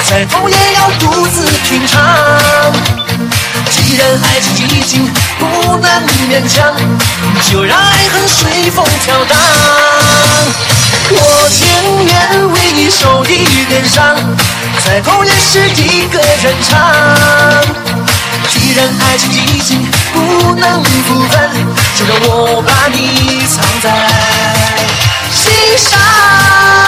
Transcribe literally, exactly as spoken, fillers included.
再痛也要独自品尝。既然爱情已经不能勉强，就让爱恨随风飘荡。我情愿为你受一点伤，再痛也是一个人唱。既然爱情已经不能不分，就让我把你藏在心上。